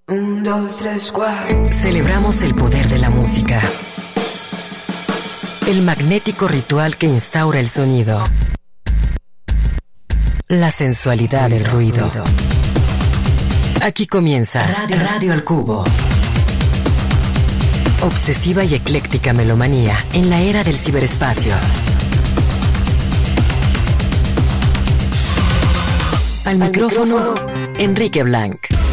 Un, dos, tres, cuatro. Celebramos el poder de la música. El magnético ritual que instaura el sonido. La sensualidad del ruido. Aquí comienza Radio al Cubo. Obsesiva y ecléctica melomanía en la era del ciberespacio. Al micrófono, Enrique Blanc.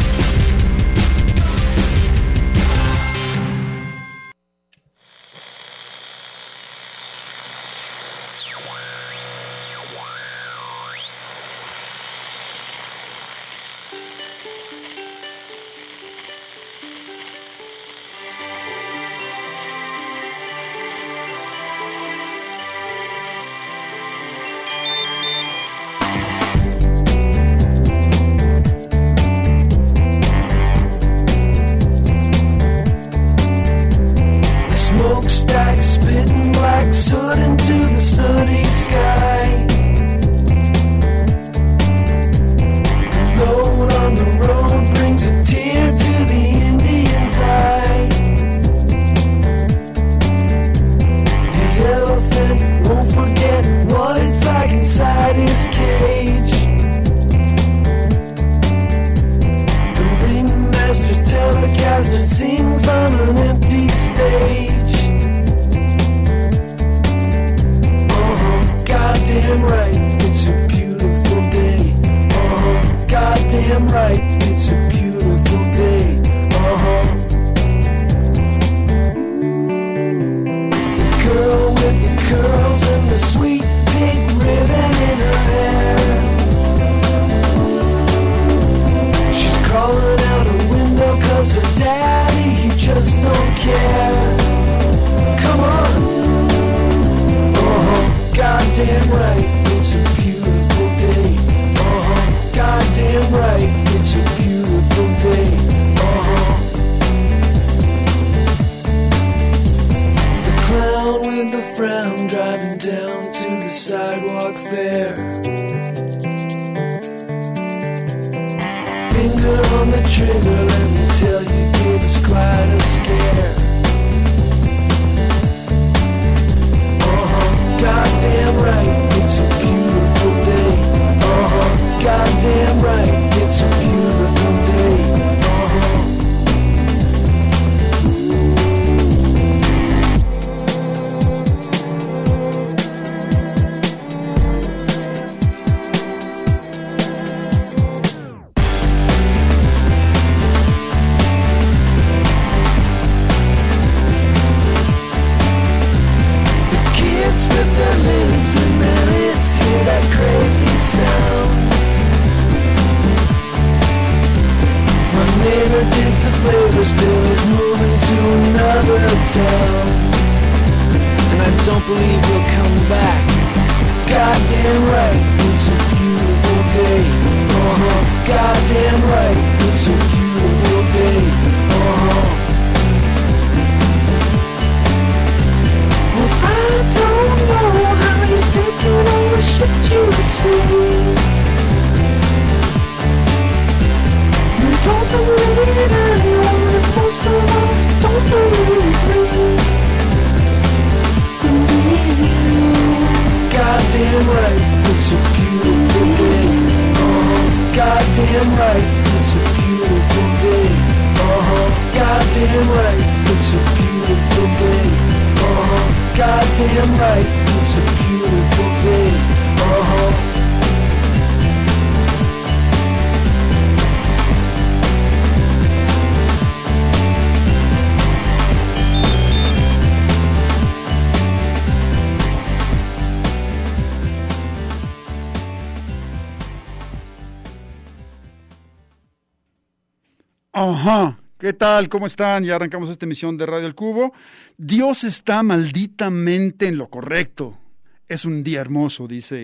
Ajá, ¿qué tal? ¿Cómo están? Ya arrancamos esta emisión de Radio El Cubo. Dios está malditamente en lo correcto. Es un día hermoso, dice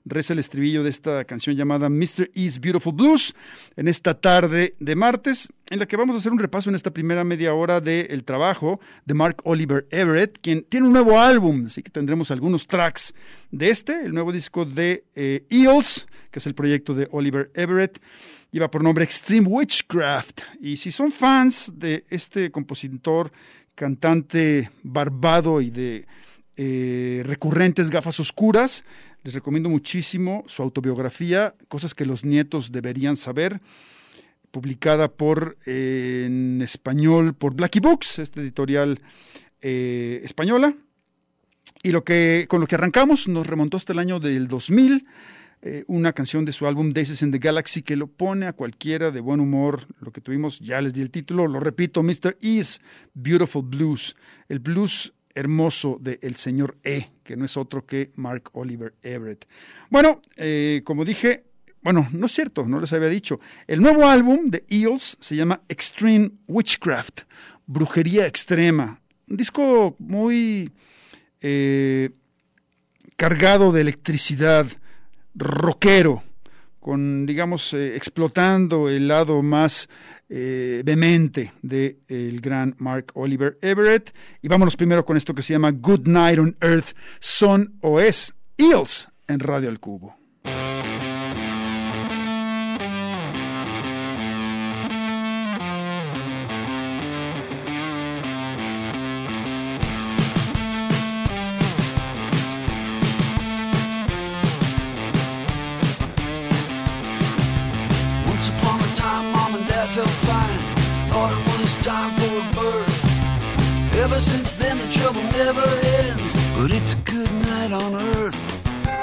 reza el estribillo de esta canción llamada Mr. E's Beautiful Blues, en esta tarde de martes, en la que vamos a hacer un repaso en esta primera media hora del trabajo de Mark Oliver Everett, quien tiene un nuevo álbum, así que tendremos algunos tracks de el nuevo disco de Eels, que es el proyecto de Oliver Everett. Lleva por nombre Extreme Witchcraft, y si son fans de este compositor, cantante barbado y de recurrentes gafas oscuras, les recomiendo muchísimo su autobiografía, Cosas que los nietos deberían saber, publicada en español por Blackie Books, esta editorial española. Y con lo que arrancamos nos remontó hasta el año del 2000, una canción de su álbum Daisies in the Galaxy que lo pone a cualquiera de buen humor. Lo que tuvimos, ya les di el título, lo repito, Mr. E's Beautiful Blues, el blues hermoso de el señor E, que no es otro que Mark Oliver Everett. Bueno, como dije, no es cierto, no les había dicho, el nuevo álbum de Eels se llama Extreme Witchcraft, brujería extrema, un disco muy cargado de electricidad, rockero, con, digamos, explotando el lado más vehemente del gran Mark Oliver Everett. Y vámonos primero con esto que se llama Good Night on Earth. Son o es Eels en Radio El Cubo. Ever since then the trouble never ends, but it's a good night on earth.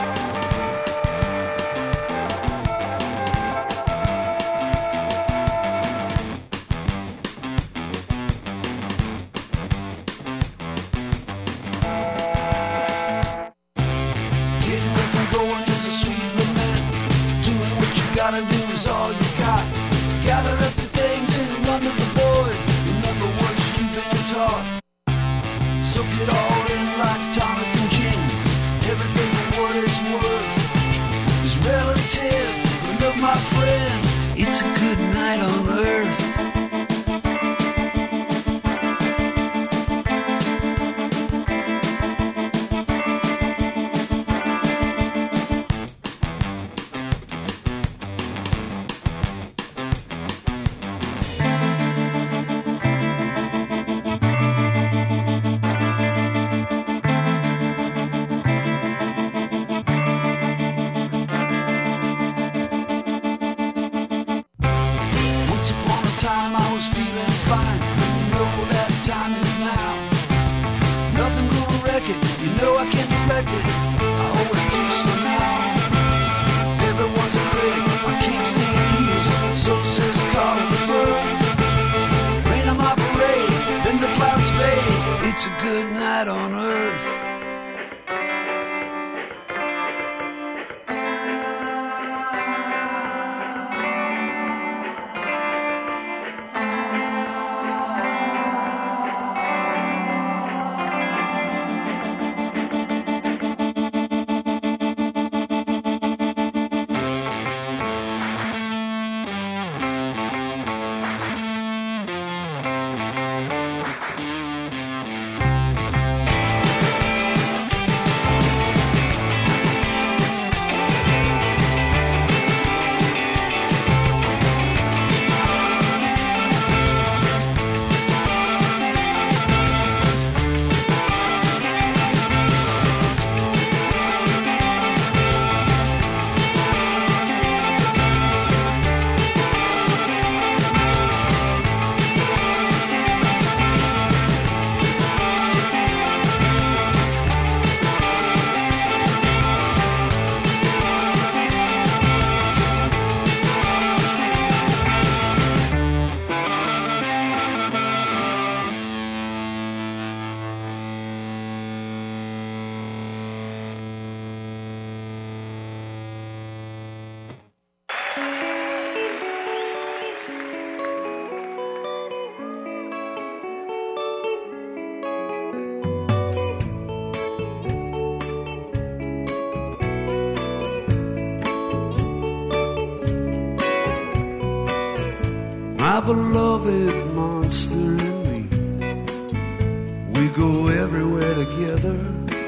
Getting up and going is a sweet lament. Doing what you gotta do is all you got. Gather up the things and run to the void. Remember what you've been taught. Soak it all in like tonic and gin. Everything for what it's worth is relative. But look, my friend, it's a good night on earth. beloved monster and me, we go everywhere together,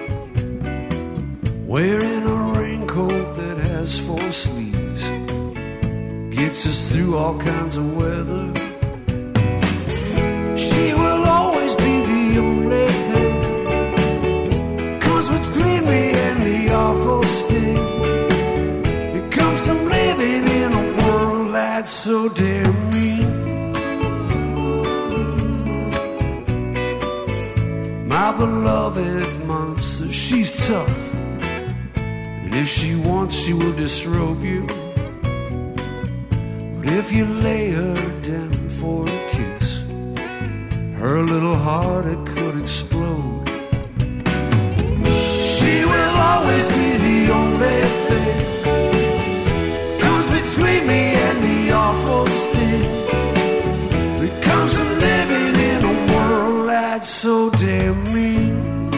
wearing a raincoat that has 4 sleeves, gets us through all kinds of weather. She will always be the only thing, comes between me and the awful sting. It comes from living in a world that's so damn mean. My beloved monster, she's tough, and if she wants she will disrobe you, but if you lay her down for a kiss, her little heart it could explode. She will always be the only thing, comes between me and the awful sting. It comes from living in a world that's so damn mean.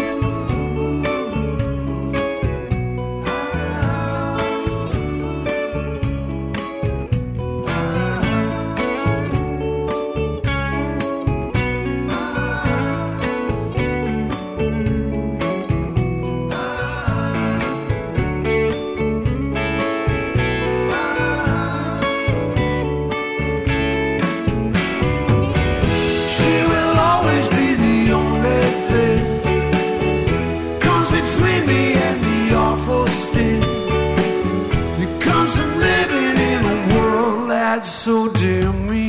So dear me.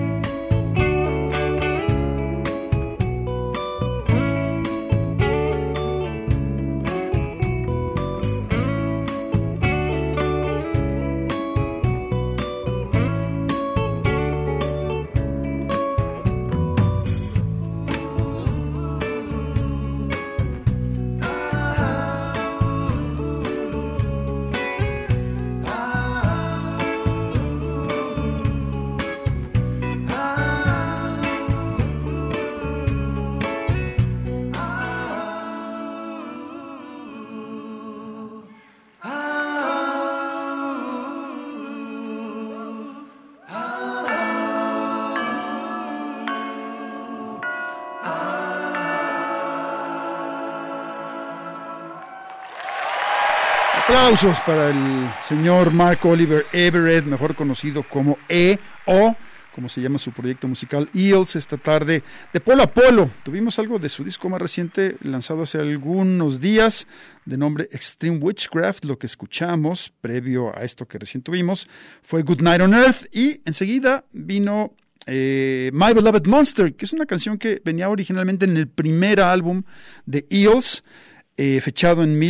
Aplausos para el señor Mark Oliver Everett, mejor conocido como E.O., como se llama su proyecto musical Eels, esta tarde de Polo a Polo. Tuvimos algo de su disco más reciente, lanzado hace algunos días, de nombre Extreme Witchcraft. Lo que escuchamos, previo a esto que recién tuvimos, fue Good Night on Earth, y enseguida vino My Beloved Monster, que es una canción que venía originalmente en el primer álbum de Eels, fechado en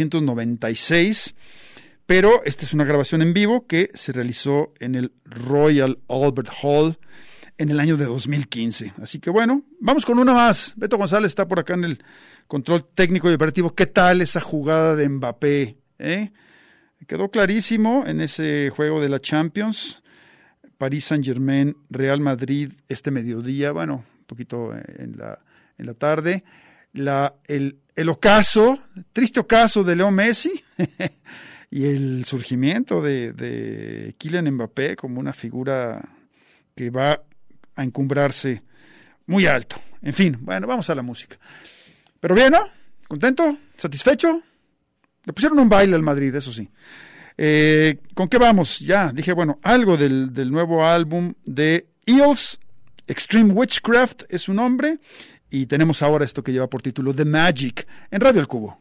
1996, pero esta es una grabación en vivo que se realizó en el Royal Albert Hall en el año de 2015. Así que bueno, vamos con una más. Beto González está por acá en el control técnico y operativo. ¿Qué tal esa jugada de Mbappé? Quedó clarísimo en ese juego de la Champions. París Saint-Germain, Real Madrid, este mediodía, bueno, un poquito en la tarde. El ocaso, triste ocaso de Leo Messi y el surgimiento de Kylian Mbappé como una figura que va a encumbrarse muy alto. En fin, bueno, vamos a la música. Pero bien, ¿no? ¿Contento? ¿Satisfecho? Le pusieron un baile al Madrid, eso sí. ¿Con qué vamos? Ya, dije, bueno, algo del nuevo álbum de Eels, Extreme Witchcraft es su nombre. Y tenemos ahora esto que lleva por título The Magic en Radio El Cubo.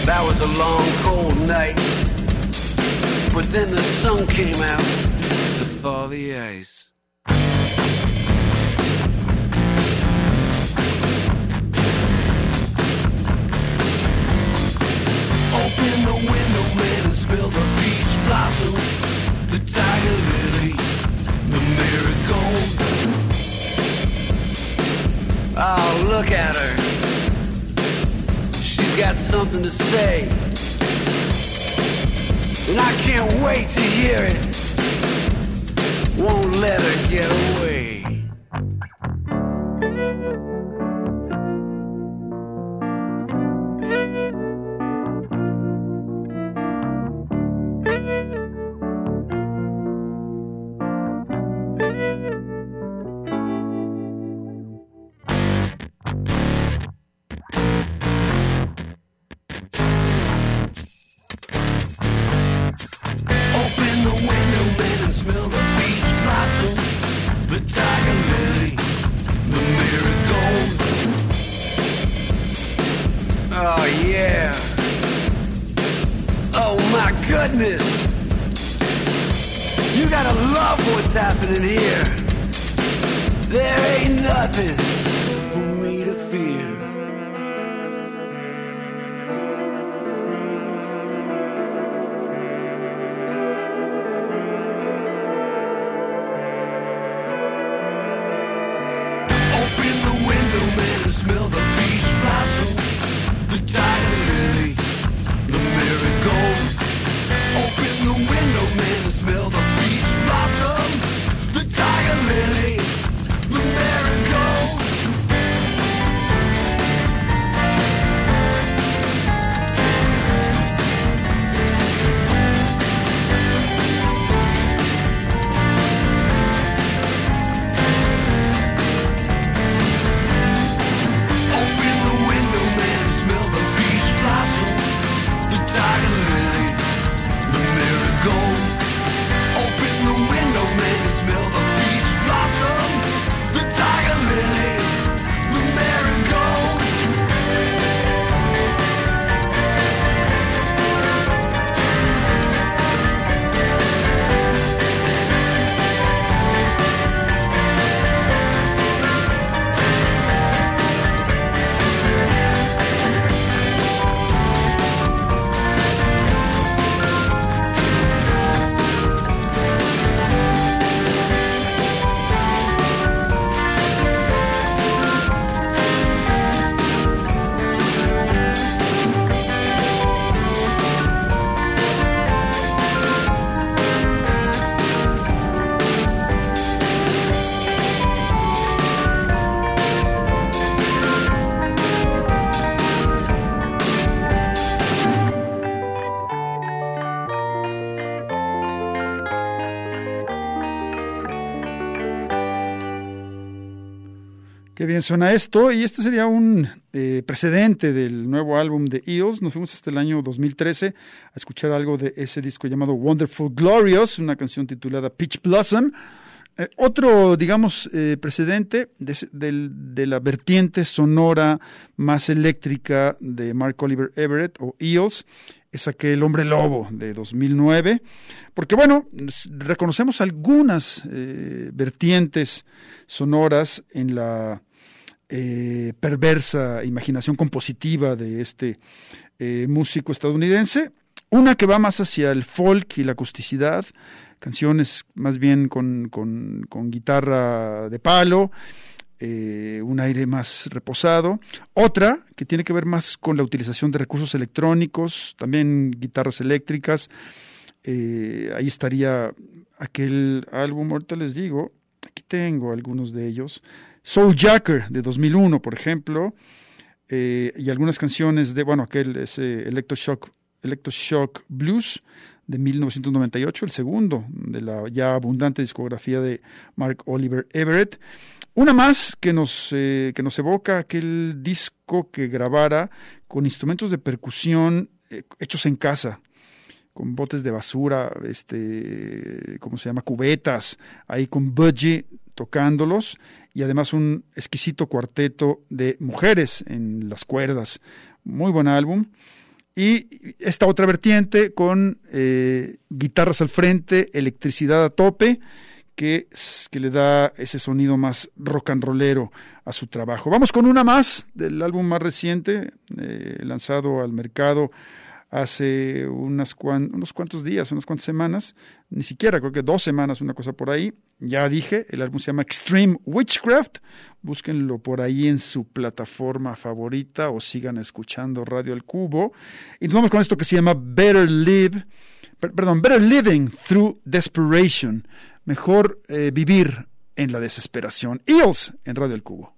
That was a long, cold night. But then the sun came out to thaw the ice. Open the window, man, and smell the peach blossom, the tiger lily, the marigold. Oh, look at her. She's got something to say, and I can't wait to hear it. Won't let her get away. You gotta love what's happening here. There ain't nothing for me to fear. Open the window, man, and smell the peach blossom, the tiger lily, the marigold. Open the window, man, and smell the peach blossom, the tiger lily, the marigold. Open the window, man, and smell the peach blossom, the tiger lily, the marigold. Open the window, man, and smell the peach blossom, the tiger lily, the marigold. Qué bien suena esto, y este sería un precedente del nuevo álbum de Eels. Nos fuimos hasta el año 2013 a escuchar algo de ese disco llamado Wonderful Glorious, una canción titulada Peach Blossom. Otro, digamos, precedente de la vertiente sonora más eléctrica de Mark Oliver Everett o Eels es aquel Hombre Lobo de 2009, porque bueno, reconocemos algunas vertientes sonoras en la perversa imaginación compositiva de este músico estadounidense, una que va más hacia el folk y la acusticidad, canciones más bien con guitarra de palo, un aire más reposado. Otra que tiene que ver más con la utilización de recursos electrónicos, también guitarras eléctricas. Ahí estaría aquel álbum, ahorita les digo, aquí tengo algunos de ellos. Souljacker de 2001, por ejemplo, y algunas canciones de, bueno, aquel es Electroshock Blues de 1998, el segundo de la ya abundante discografía de Mark Oliver Everett. Una más que nos evoca aquel disco que grabara con instrumentos de percusión hechos en casa, con botes de basura, ¿cómo se llama? Cubetas, ahí con Budgie tocándolos, y además un exquisito cuarteto de mujeres en las cuerdas. Muy buen álbum. Y esta otra vertiente con guitarras al frente, electricidad a tope, que le da ese sonido más rock and rollero a su trabajo. Vamos con una más del álbum más reciente, lanzado al mercado hace unos cuantos días, unas cuantas semanas, ni siquiera, creo que 2 semanas, una cosa por ahí. Ya dije, el álbum se llama Extreme Witchcraft. Búsquenlo por ahí en su plataforma favorita o sigan escuchando Radio El Cubo. Y nos vamos con esto que se llama Better Living Through Desperation. Mejor vivir en la desesperación. Eels en Radio El Cubo.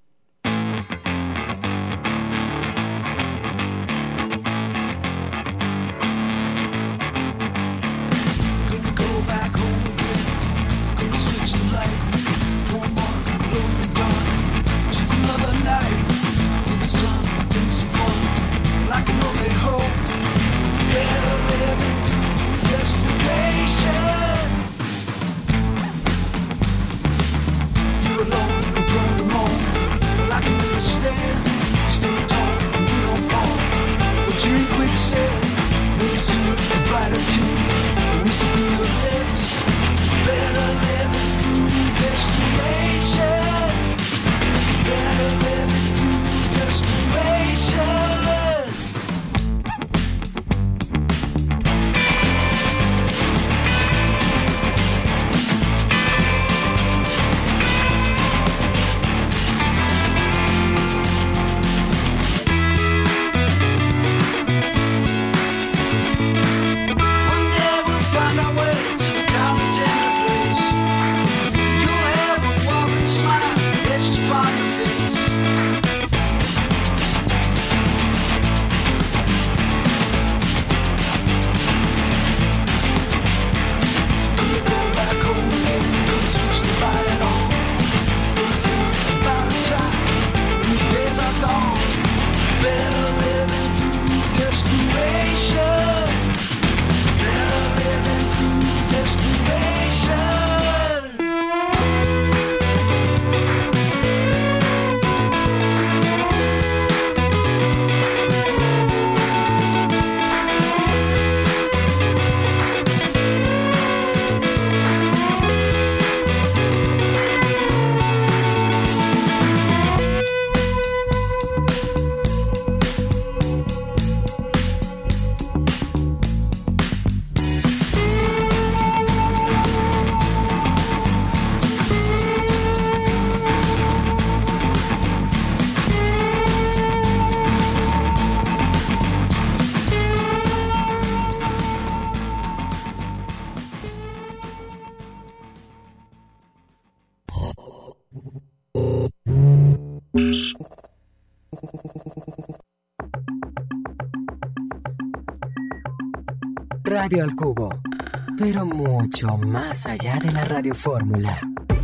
Radio al Cubo, pero mucho más allá de la radiofórmula.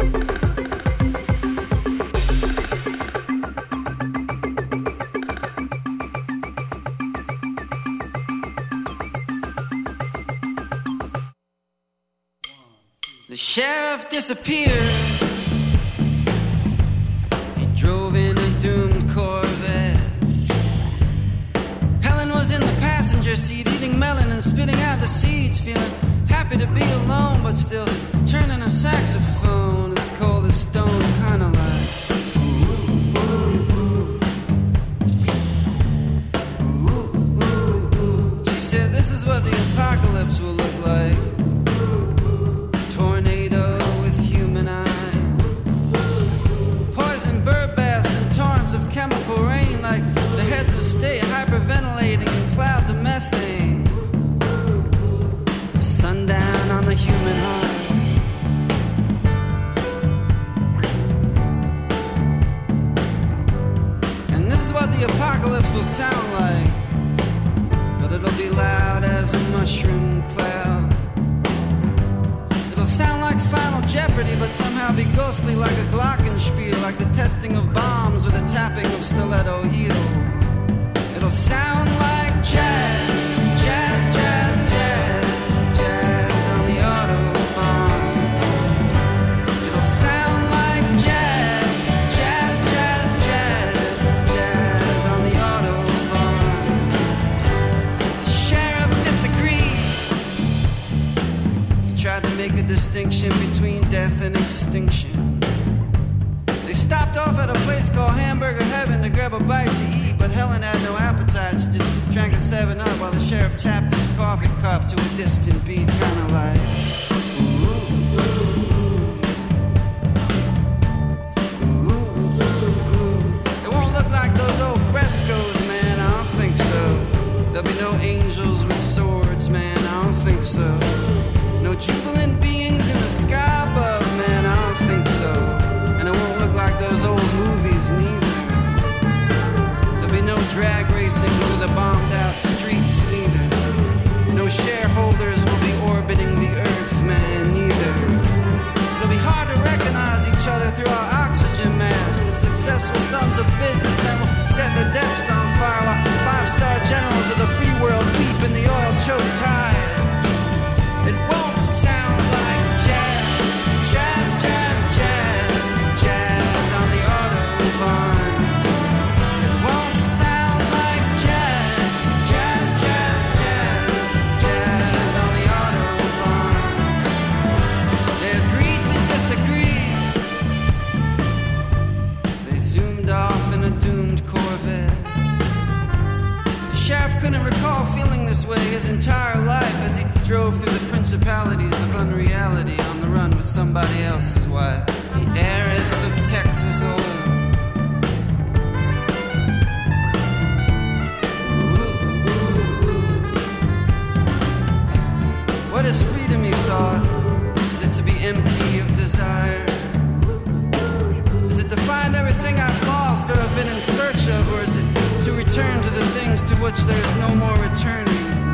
The sheriff disappeared. He drove in a doomed Corvette. Helen was in the passenger seat, eating melon and spitting out the seeds, feeling happy to be alone, but still turning a saxophone as cold as stone, kind of like ooh, ooh, ooh. Ooh, ooh, ooh. She said this is what the apocalypse will look like. Tornado with human eyes, poison bird baths and torrents of chemical rain, like the heads of state hyperventilating in clouds of methane. Sundown on the human heart. And this is what the apocalypse will sound like, but it'll be loud as a mushroom cloud. Sound like Final Jeopardy, but somehow be ghostly like a glockenspiel, like the testing of bombs or the tapping of stiletto heels. It'll sound like jazz, jazz, jazz, jazz, jazz on the Autobahn. It'll sound like jazz, jazz, jazz, jazz, jazz on the Autobahn. The grab a bite to eat, but Helen had no appetite. She just drank a 7-Up while the sheriff tapped his coffee cup to a distant beat, kind of like, ooh, ooh, ooh, ooh, ooh. It won't look like those old frescoes, man, I don't think so. There'll be no angels with swords, man, I don't think so. No jubilant beings in the sky above, man, I don't think so. And it won't look like those old movies neither. There'll be no drag racing through the bombed out streets neither. No shareholders will be orbiting the earth, man, neither. It'll be hard to recognize each other through our oxygen masks. The successful sons of businessmen will set their desks on fire while 5-star generals of the free world weep in the oil-choked tide. It won't sound like jazz, jazz, jazz, jazz, jazz on the Autobahn. It won't sound like jazz, jazz, jazz, jazz, jazz on the Autobahn. They agreed to disagree. They zoomed off in a doomed Corvette. The sheriff couldn't recall feeling this way his entire life as he drove through the principalities of unreality on the run with somebody else's wife, the heiress of Texas oil. Ooh, ooh, ooh. What is freedom, he thought? Is it to be empty of desire? Is it to find everything I've lost or have been in search of? Or is it to return to the things to which there is no more returning?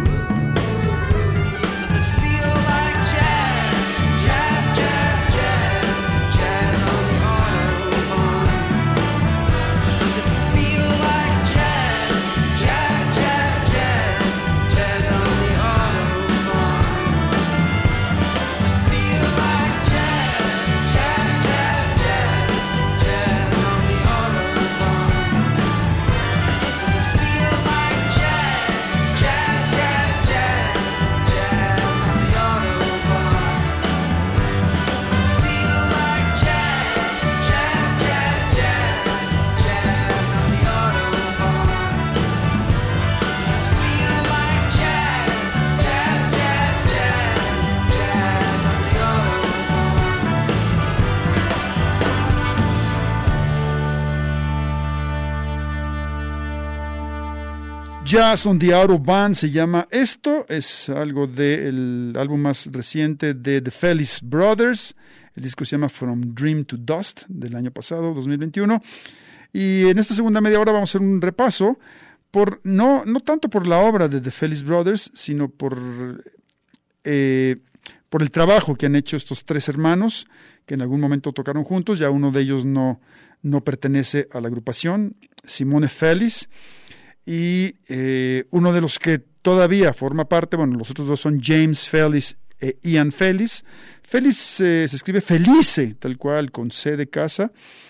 Jazz on the Autobahn se llama esto, es algo del álbum más reciente de The Fellis Brothers. El disco se llama From Dream to Dust, del año pasado, 2021. Y en esta segunda media hora vamos a hacer un repaso, no tanto por la obra de The Fellis Brothers, sino por el trabajo que han hecho estos tres hermanos, que en algún momento tocaron juntos. Ya uno de ellos no pertenece a la agrupación, Simone Fellis. Y uno de los que todavía forma parte, bueno, los otros dos son James Fellis e Ian Fellis. Fellis se escribe Felice, tal cual, con C de casa.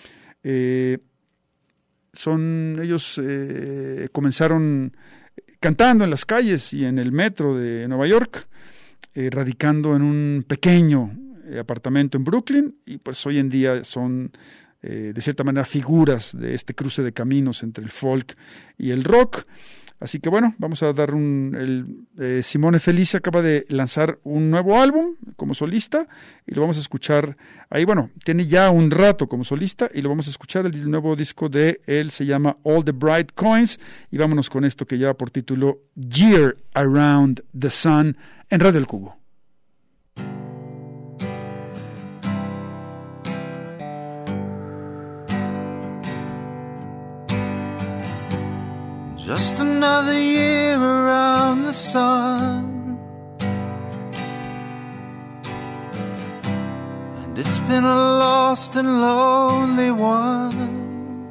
Ellos comenzaron cantando en las calles y en el metro de Nueva York, radicando en un pequeño apartamento en Brooklyn, y pues hoy en día son de cierta manera figuras de este cruce de caminos entre el folk y el rock. Así que bueno, vamos a dar Simone Fellis acaba de lanzar un nuevo álbum como solista y lo vamos a escuchar ahí. Bueno, tiene ya un rato como solista y lo vamos a escuchar. El nuevo disco de él se llama All the Bright Coins, y vámonos con esto que lleva por título Year Around the Sun en Radio El Cubo. Just another year around the sun, and it's been a lost and lonely one.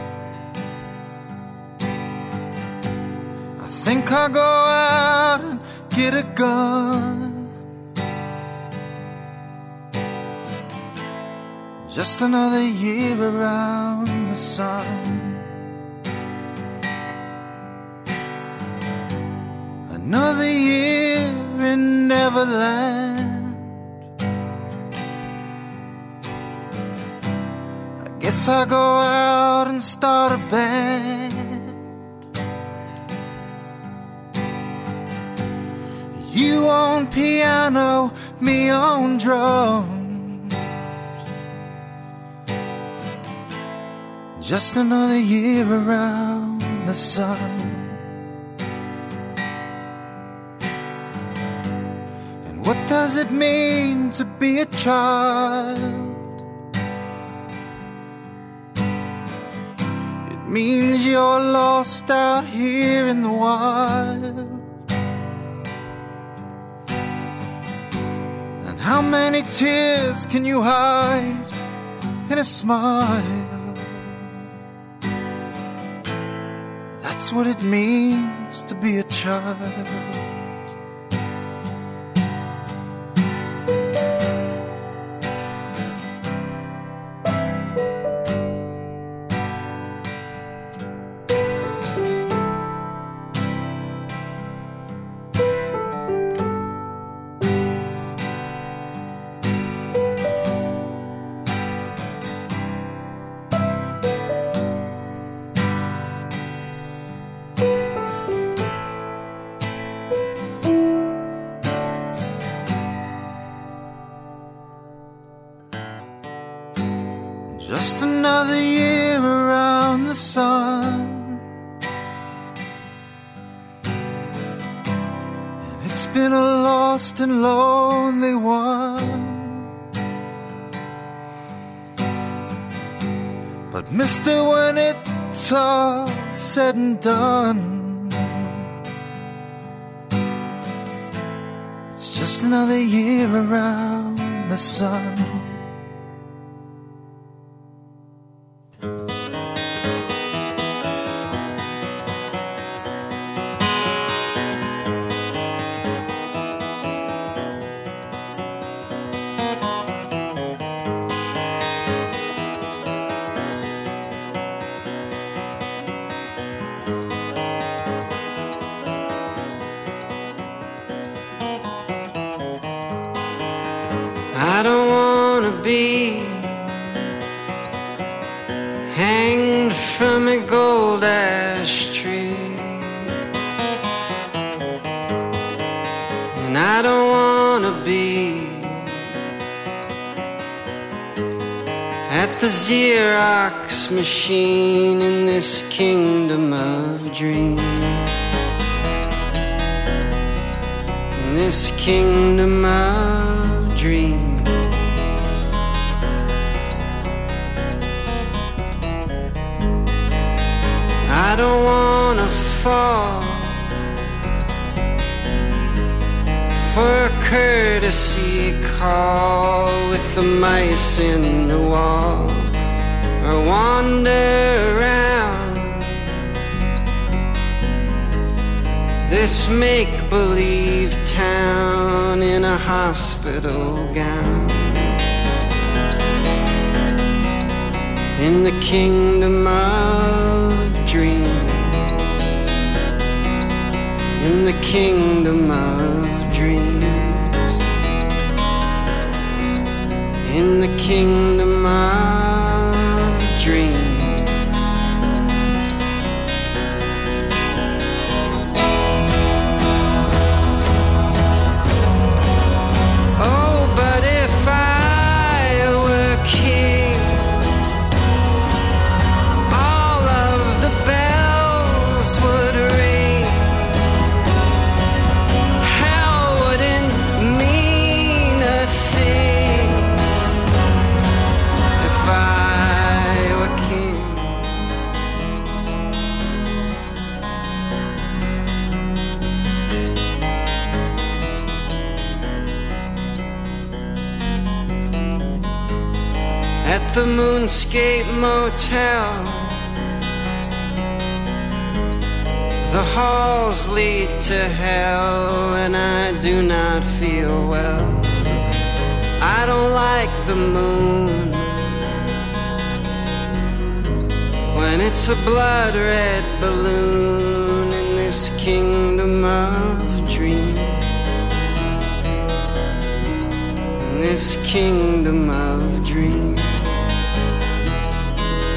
I think I'll go out and get a gun. Just another year around the sun. Another year in Neverland. I guess I go out and start a band. You on piano, me on drums. Just another year around the sun. And what does it mean to be a child? It means you're lost out here in the wild. How many tears can you hide in a smile? That's what it means to be a child. Just another year around the sun. And it's been a lost and lonely one. But mister, when it's all said and done, it's just another year around the sun. I don't wanna be hanged from a gold ash tree, and I don't wanna be at the Xerox machine in this kingdom of dreams, in this kingdom of dreams. I don't wanna fall for a courtesy call with the mice in the wall, or wander around this make-believe town in a hospital gown, in the kingdom of dreams, in the kingdom of dreams, in the kingdom of dreams. Oh, but if I were king, all of the bells would ring. Hell wouldn't mean a thing if I were king. At the Moonscape Motel, the halls lead to hell, and I do not feel well. I don't like the moon when it's a blood-red balloon in this kingdom of dreams, in this kingdom of dreams.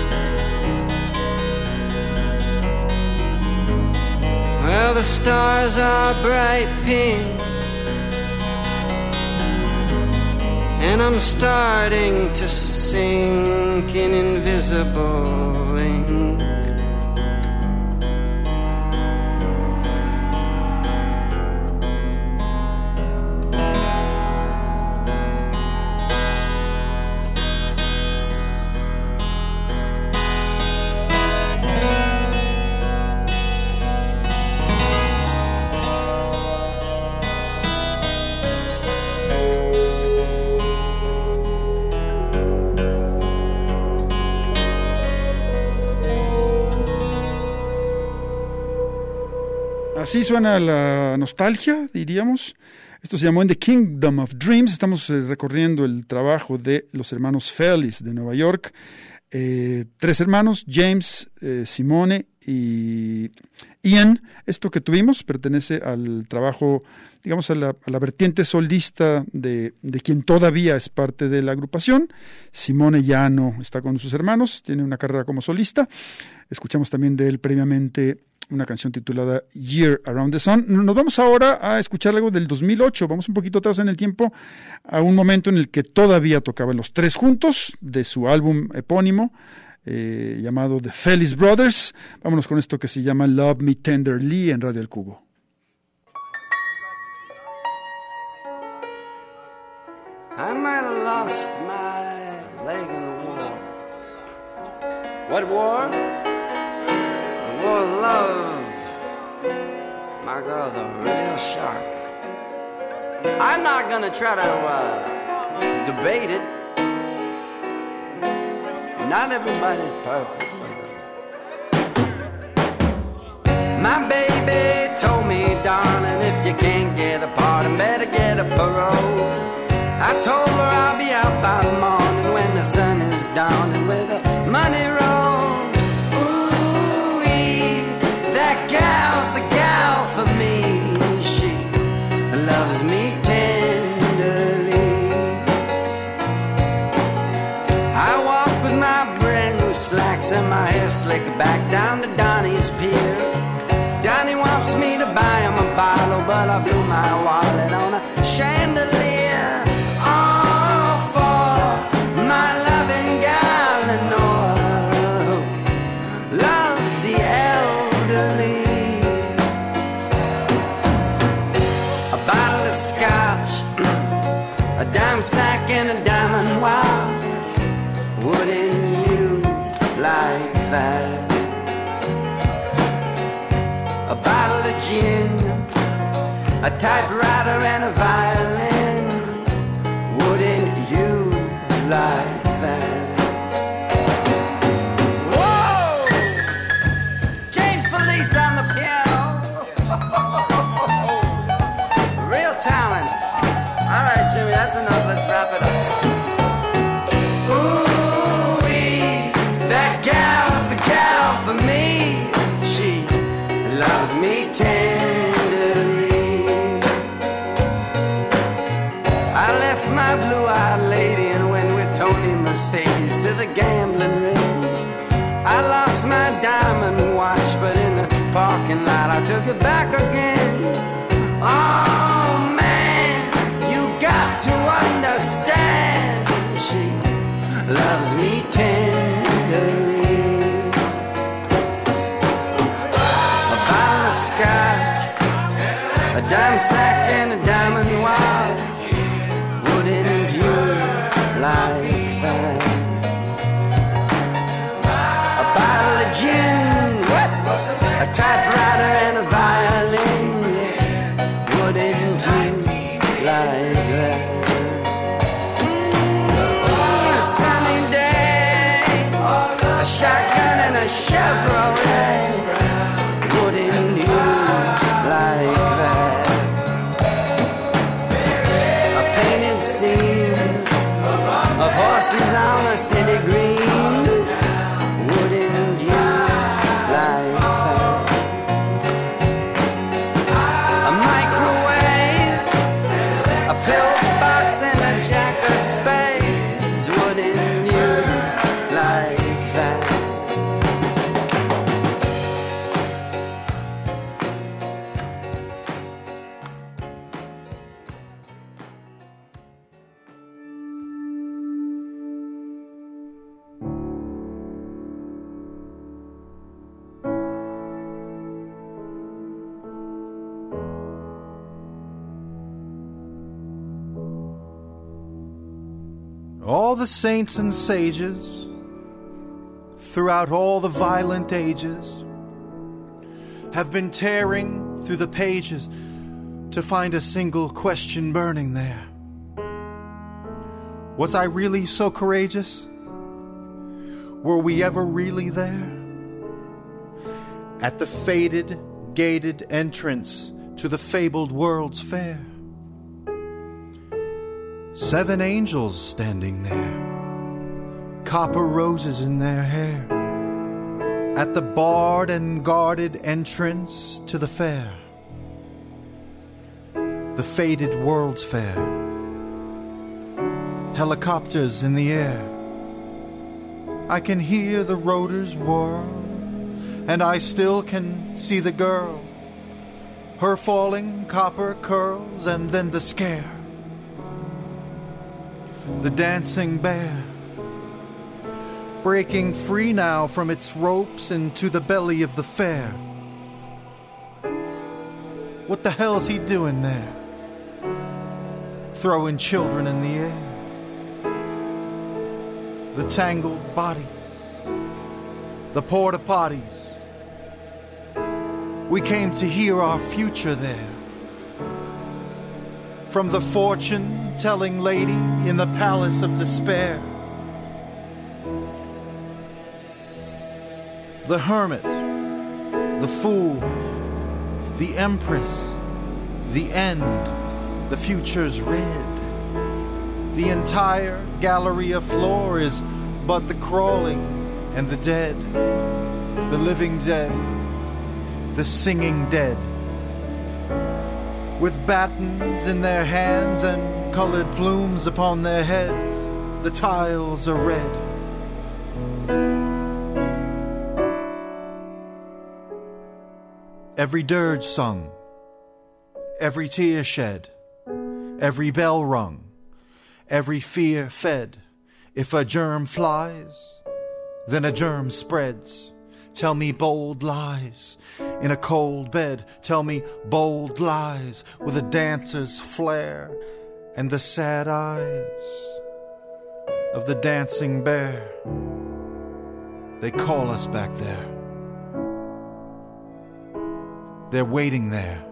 the stars are bright pink, and I'm starting to sink in invisible ink. Así suena la nostalgia, diríamos. Esto se llamó In the Kingdom of Dreams. Estamos recorriendo el trabajo de los hermanos Fellis de Nueva York. 3 hermanos, James, Simone y Ian. Esto que tuvimos pertenece al trabajo, digamos, a la vertiente solista de quien todavía es parte de la agrupación. Simone ya no está con sus hermanos, tiene una carrera como solista. Escuchamos también de él previamente una canción titulada Year Around the Sun. Nos vamos ahora a escuchar algo del 2008. Vamos un poquito atrás en el tiempo, a un momento en el que todavía tocaban los 3 juntos, de su álbum epónimo, llamado The Fellis Brothers. Vámonos con esto que se llama Love Me Tenderly en Radio El Cubo. I might have lost my leg in the war. What war? The war of love. My girl's a real shark. I'm not gonna try to debate it. Not everybody's perfect. My baby told me, darling, if you can't get a pardon, better get a parole. I told her I'll be out by the morning when the sun is dawning with a money roll. Ooh-wee, that gal's the gal for me. She loves me tenderly. I walk with my brand new slacks and my hair slicked back down to Donnie's pier. Donnie wants me to buy him a bottle, but I blew my wallet on a chandelier. Sack and a diamond watch. Wouldn't you like that? A bottle of gin, a typewriter and a violin. Wouldn't you like that? Whoa! James Felice on the piano. Real talent. All right, Jimmy, that's enough. Let's wrap it up. Ooh-wee, that gal's the gal for me. She loves me tenderly. I left my blue-eyed lady and went with Tony Mercedes to the gambling ring. I lost my diamond watch, but in the parking lot I took it back again. Oh, to understand, she loves me tenderly. A bottle of scotch, a dime sack and a diamond watch. Wouldn't you like that? A bottle of gin, a typewriter and a violin. Wouldn't you like that? A shotgun and a Chevrolet. Wouldn't you like that? A painted scene of horses on a city green. Wouldn't you like that? All the saints and sages throughout all the violent ages have been tearing through the pages to find a single question burning there. Was I really so courageous? Were we ever really there? At the faded, gated entrance to the fabled World's Fair, 7 angels standing there, copper roses in their hair, at the barred and guarded entrance to the fair, the faded World's Fair. Helicopters in the air, I can hear the rotors whirl, and I still can see the girl, her falling copper curls, and then the scare. The dancing bear, breaking free now from its ropes into the belly of the fair. What the hell's he doing there? Throwing children in the air. The tangled bodies, the porta potties. We came to hear our future there. From the fortune-telling lady in the palace of despair. The hermit, the fool, the empress, the end, the future's red. The entire Galleria floor is but the crawling and the dead, the living dead, the singing dead. With batons in their hands and colored plumes upon their heads, the tiles are red. Every dirge sung, every tear shed, every bell rung, every fear fed. If a germ flies, then a germ spreads. Tell me bold lies in a cold bed. Tell me bold lies with a dancer's flair and the sad eyes of the dancing bear. They call us back there. They're waiting there.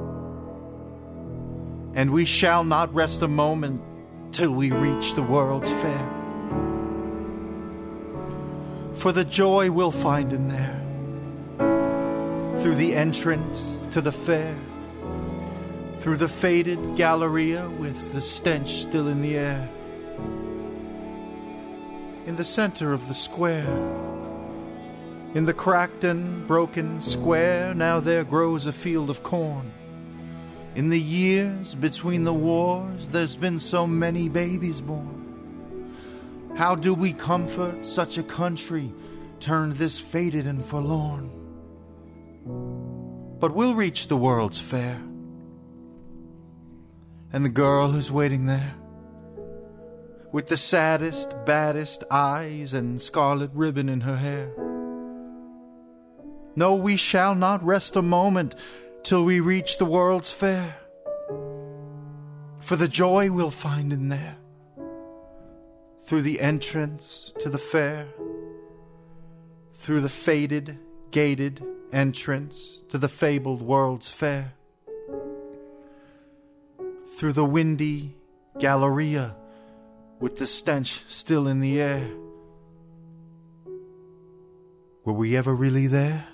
And we shall not rest a moment till we reach the World's Fair. For the joy we'll find in there, through the entrance to the fair, through the faded Galleria with the stench still in the air. In the center of the square, in the cracked and broken square, now there grows a field of corn. In the years between the wars, there's been so many babies born. How do we comfort such a country turned this faded and forlorn? But we'll reach the World's Fair. And the girl who's waiting there, with the saddest, baddest eyes and scarlet ribbon in her hair. No, we shall not rest a moment till we reach the World's Fair. For the joy we'll find in there, through the entrance to the fair, through the faded, gated entrance to the fabled World's Fair, through the windy Galleria with the stench still in the air. Were we ever really there?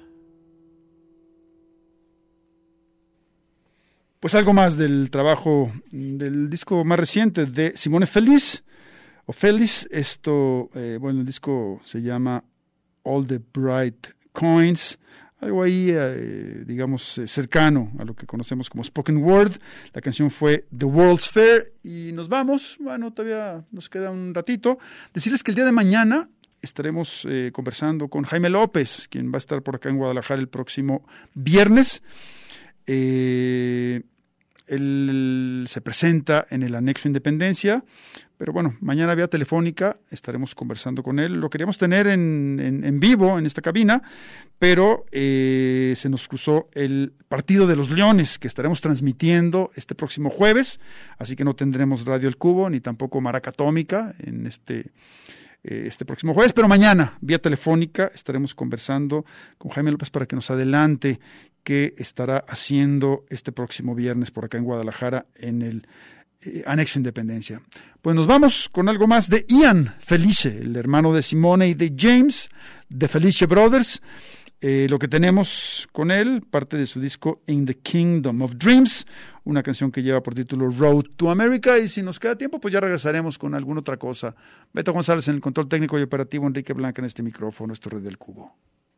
Pues algo más del trabajo del disco más reciente de Simone Feliz, o Feliz. Esto, bueno, el disco se llama All the Bright Coins, algo ahí, digamos, cercano a lo que conocemos como spoken word. La canción fue The World's Fair y nos vamos, bueno, todavía nos queda un ratito. Decirles que el día de mañana estaremos conversando con Jaime López, quien va a estar por acá en Guadalajara el próximo viernes. Él se presenta en el Anexo Independencia Pero bueno, mañana vía telefónica estaremos conversando con él. Lo queríamos tener en vivo en esta cabina, pero se nos cruzó el partido de los Leones, que estaremos transmitiendo este próximo jueves, así que no tendremos Radio El Cubo ni tampoco Maraca Atómica en este próximo jueves, pero mañana vía telefónica estaremos conversando con Jaime López para que nos adelante qué estará haciendo este próximo viernes por acá en Guadalajara en el Anexo Independencia. Pues nos vamos con algo más de Ian Felice, el hermano de Simone y de James, de Felice Brothers. Lo que tenemos con él, parte de su disco In the Kingdom of Dreams, una canción que lleva por título Road to America, y si nos queda tiempo, pues ya regresaremos con alguna otra cosa. Beto González en el control técnico y operativo, Enrique Blanca en este micrófono, nuestro Red del Cubo.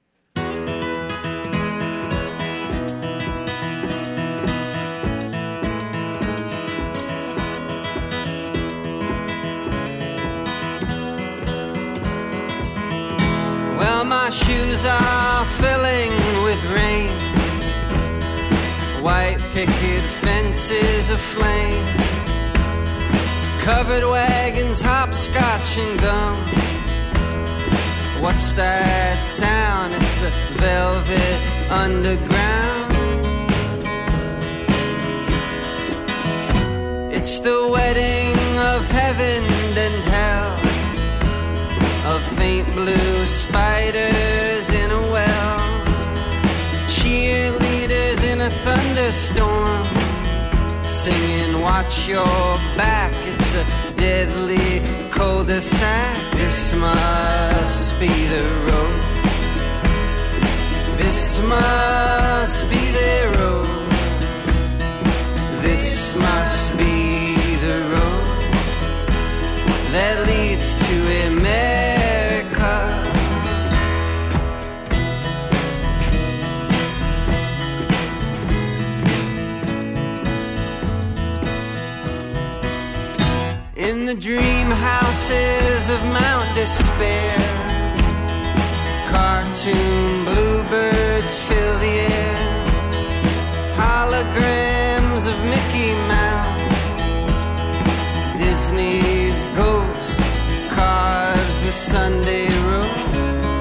Well, my shoes are filling with rain, white picket fences aflame, covered wagons, hopscotch and gum. What's that sound? It's the Velvet Underground. It's the wedding of heaven and hell, of faint blue spiders in a well, cheerleaders in a thunderstorm, singing watch your back, it's a deadly cul-de-sac. This must be the road, this must be the road, this must be the road that leads to America. In the dream houses of Mount Despair, cartoon bluebirds fill the air, holograms of Mickey Mouse, Disney's ghost carves the Sunday rose,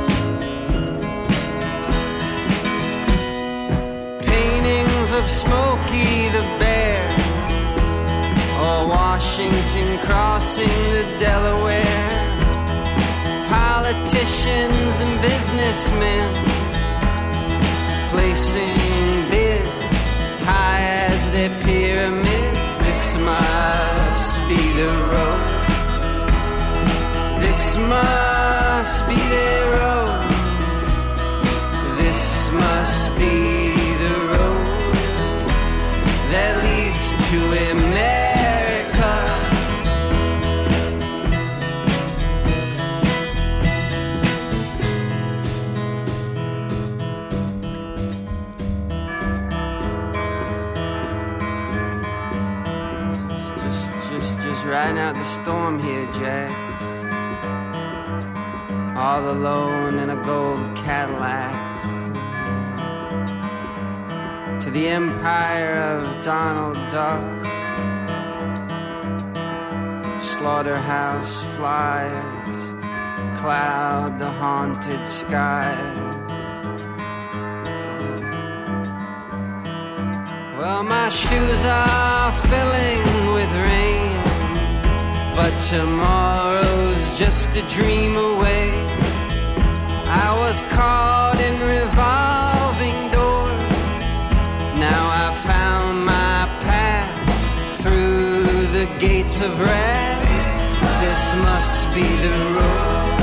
paintings of Smokey the Bear, or Washington crossing the Delaware, politicians and businessmen placing bids high as their pyramids. This must be the road, this must be the road, this must be the road that leads to America. Riding out the storm here, Jack, all alone in a gold Cadillac, to the empire of Donald Duck, slaughterhouse flyers cloud the haunted skies. Well, my shoes are filling with rain, but tomorrow's just a dream away. I was caught in revolving doors, now I found my path through the gates of wrath. This must be the road,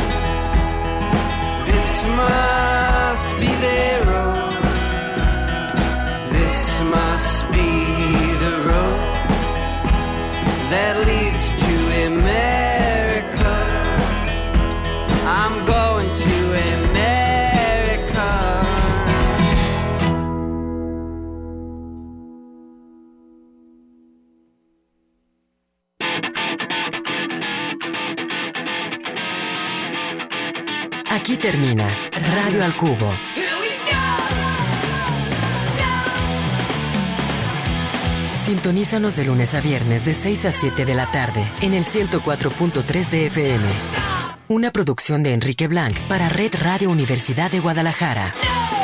this must be the road, this must be the road that leads to America. I'm going to America. Aquí termina Radio al Cubo. Sintonízanos de lunes a viernes de 6 a 7 de la tarde en el 104.3 de FM. Una producción de Enrique Blanc para Red Radio Universidad de Guadalajara.